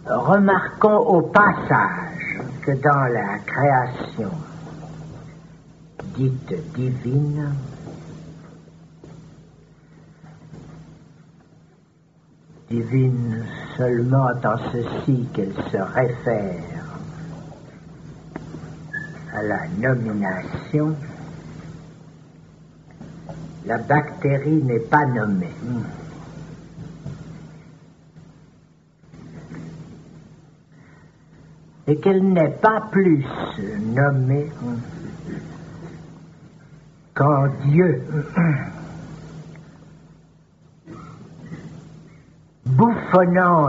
Remarquons au passage que dans la création dite divine, divine seulement en ceci qu'elle se réfère à la nomination, la bactérie n'est pas nommée. Et qu'elle n'est pas plus nommée qu'en Dieu, bouffonnant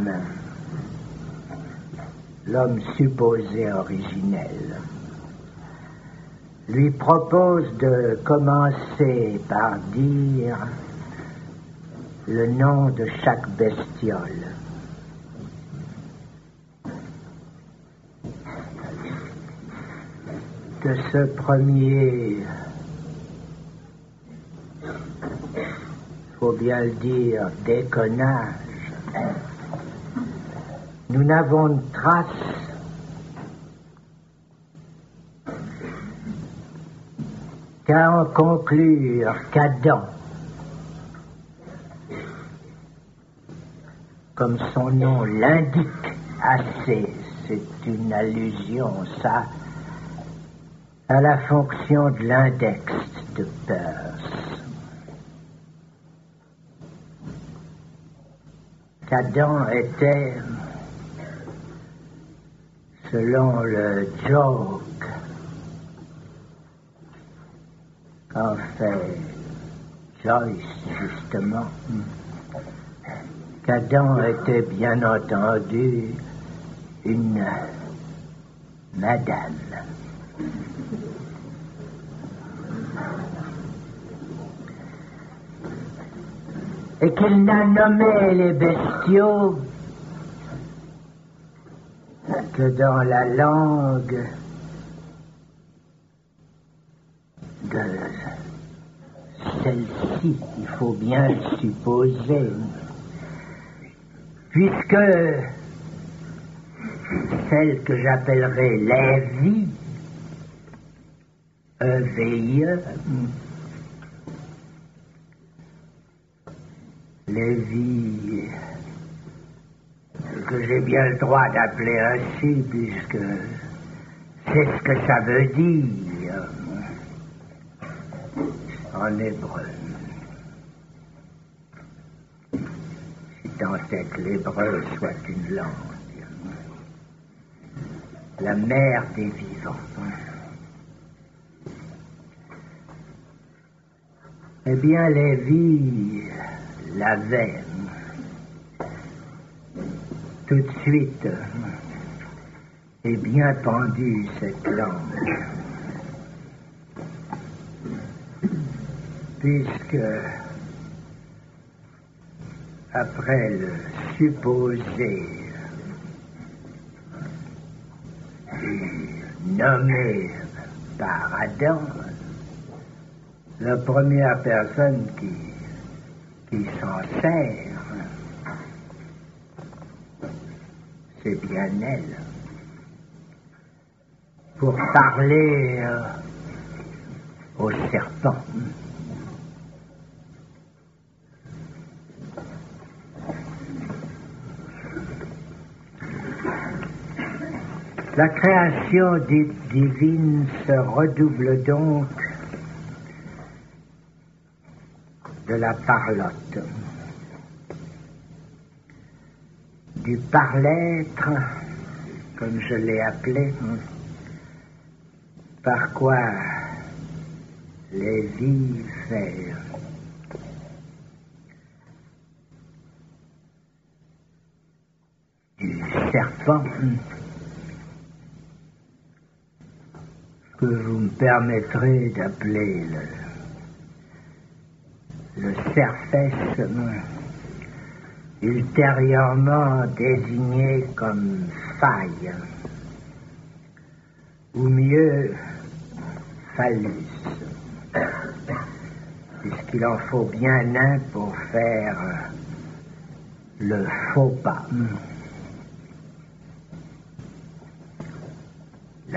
l'homme supposé originel, lui propose de commencer par dire le nom de chaque bestiole. De ce premier, faut bien le dire, déconnage, nous n'avons de trace qu'à en conclure qu'Adam, comme son nom l'indique assez, c'est une allusion, ça, à la fonction de l'index de Peirce. Qu'Adam était, selon le joke qu'en fait Joyce, justement, qu'Adam était bien entendu une madame. Et qu'il n'a nommé les bestiaux que dans la langue de celle-ci, il faut bien le supposer, puisque celle que j'appellerais Lévi, E-V-I-E, Lévi, que j'ai bien le droit d'appeler ainsi, puisque c'est ce que ça veut dire en hébreu. Si tant est que l'hébreu soit une langue, la mère des vivants. Eh bien, Lévi l'avait tout de suite et bien pendu cette langue, puisque après le supposé nommé par Adam, la première personne qui s'en sert, c'est bien elle, pour parler au serpent. La création dite divine se redouble donc de la parlotte, du par-l'être, comme je l'ai appelé, par quoi les vies fait du serpent, que vous me permettrez d'appeler le serfès, ultérieurement désigné comme faille, ou mieux phallus, puisqu'il en faut bien un pour faire le faux pas.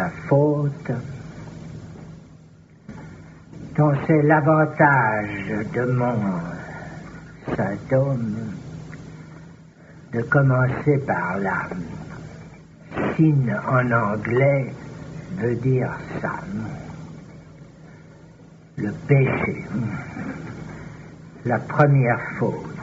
la faute, dont c'est l'avantage de mon symptôme de commencer par là. Sin en anglais veut dire ça. Le péché. La première faute.